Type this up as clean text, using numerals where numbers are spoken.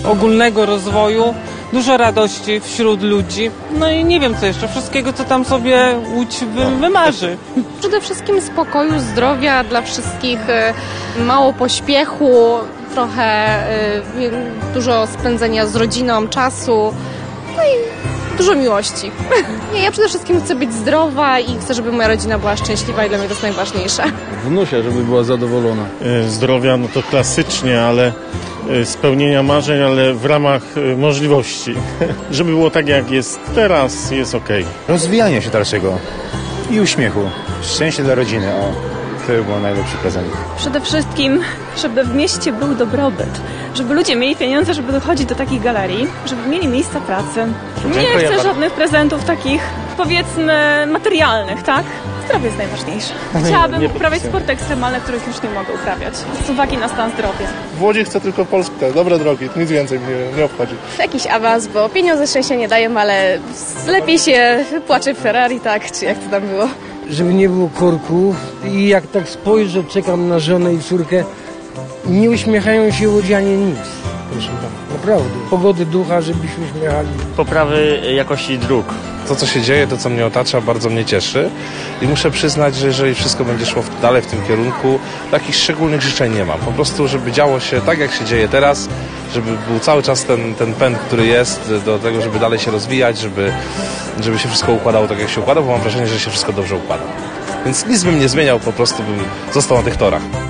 ogólnego rozwoju, dużo radości wśród ludzi. No i nie wiem co jeszcze, wszystkiego co tam sobie Łódź wymarzy. Przede wszystkim spokoju, zdrowia dla wszystkich, mało pośpiechu, trochę dużo spędzenia z rodziną, czasu, no i dużo miłości. Nie, ja przede wszystkim chcę być zdrowa i chcę, żeby moja rodzina była szczęśliwa i dla mnie to jest najważniejsze. Wnusia, żeby była zadowolona. Zdrowia, no to klasycznie, ale spełnienia marzeń, ale w ramach możliwości. Żeby było tak, jak jest teraz, jest okej. Rozwijania się dalszego i uśmiechu. Szczęście dla rodziny, to by był najlepszy prezent. Przede wszystkim, żeby w mieście był dobrobyt, żeby ludzie mieli pieniądze, żeby dochodzić do takich galerii, żeby mieli miejsca pracy. Nie chcę żadnych prezentów takich, powiedzmy, materialnych, tak? Zdrowie jest najważniejsze. Chciałabym uprawiać sporty ekstremalne, których już nie mogę uprawiać, z uwagi na stan zdrowia. W Łodzi chcę tylko Polskę, dobre drogi, nic więcej mnie nie obchodzi. Jakiś awans, bo pieniądze szczęścia nie dają, ale lepiej się płacze w Ferrari, tak, czy jak to tam było. Żeby nie było korków i jak tak spojrzę, czekam na żonę i córkę, nie uśmiechają się łodzianie nic, proszę pana, naprawdę. Pogody ducha, żebyśmy uśmiechali. Poprawy jakości dróg. To, co się dzieje, to, co mnie otacza, bardzo mnie cieszy i muszę przyznać, że jeżeli wszystko będzie szło dalej w tym kierunku, takich szczególnych życzeń nie mam. Po prostu, żeby działo się tak, jak się dzieje teraz, żeby był cały czas ten pęd, który jest do tego, żeby dalej się rozwijać, żeby się wszystko układało tak, jak się układa, bo mam wrażenie, że się wszystko dobrze układa. Więc nic bym nie zmieniał, po prostu bym został na tych torach.